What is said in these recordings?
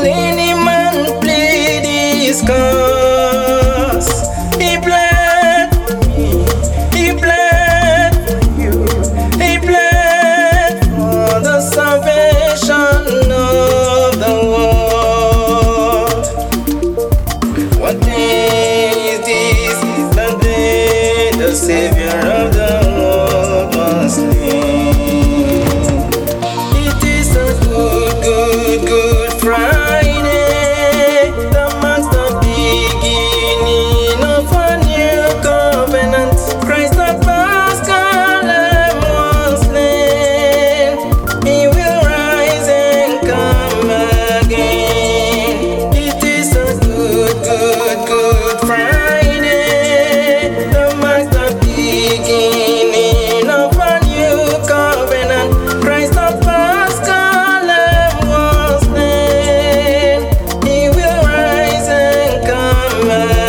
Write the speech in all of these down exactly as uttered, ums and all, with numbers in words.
any man plead his cause. He bled for me, he bled for you, he bled for the salvation of the world. What day is this? The day the Savior of the world was slain. It is a good, good, good Friday, the month of beginning of a new covenant. Christ the Paschal Lamb was slain. He will rise and come again. It is a good, good, good Friday, the month of beginning of a new covenant. Christ the Paschal Lamb was slain. He will rise and come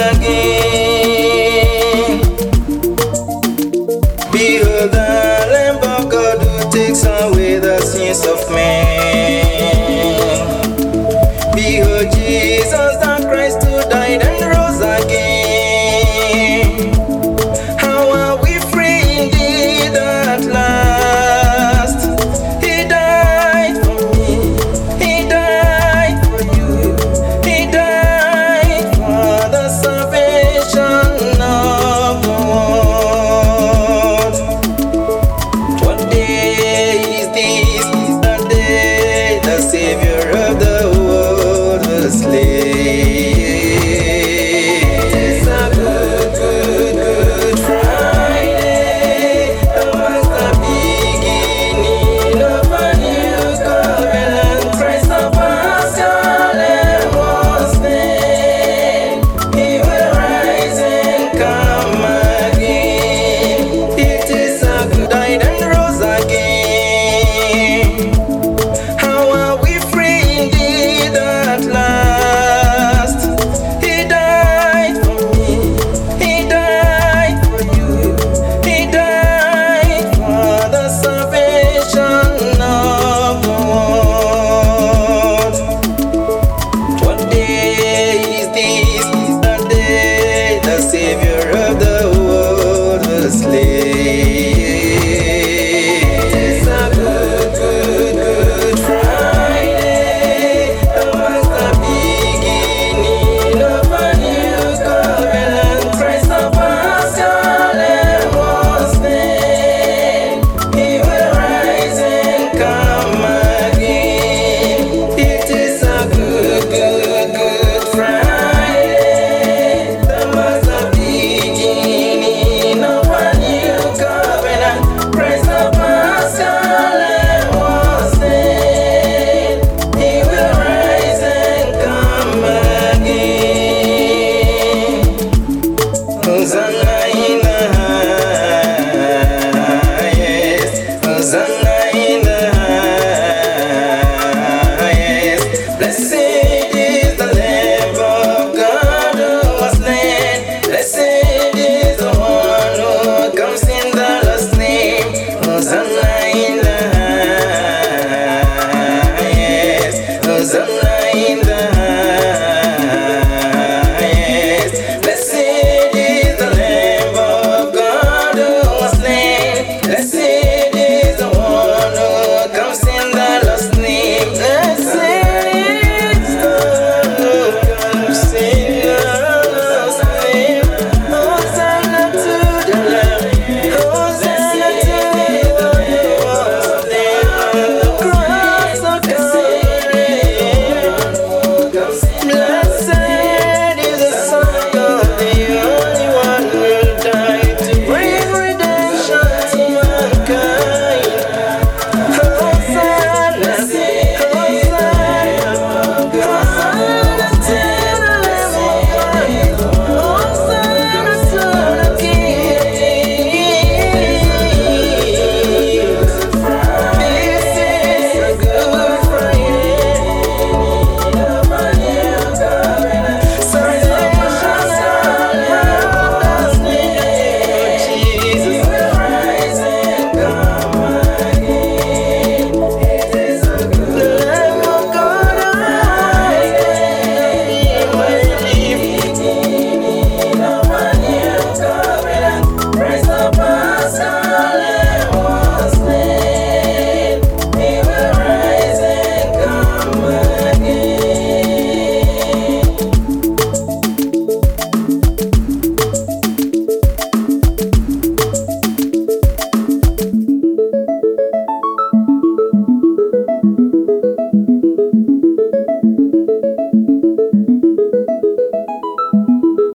again. Behold the Lamb of God who takes away the sins of men. Behold Jesus the Christ who died and rose again. How are we free indeed at last? He died for me, he died for you, he died for the salvation of the world. What day is this? The day the Savior of the world was slain. It's a good, good, good Friday, the month of beginning of a new covenant. Christ the Paschal Lamb was slain. He will rise and come again. It is a good died and rose again. How are we free indeed at last? He died for me, he died for you, he died for the salvation of the world. What day is this? The day the Savior of the world was slain. It's a good, good, good Friday, the month of beginning of a new covenant. Christ the Paschal Lamb was slain. He will rise and come again. It is a good, good, good Friday, the month of beginning of a new covenant. Christ the Paschal Lamb was slain. He will rise and come again. Hosanna in the highest, Hosanna in the highest. Blessed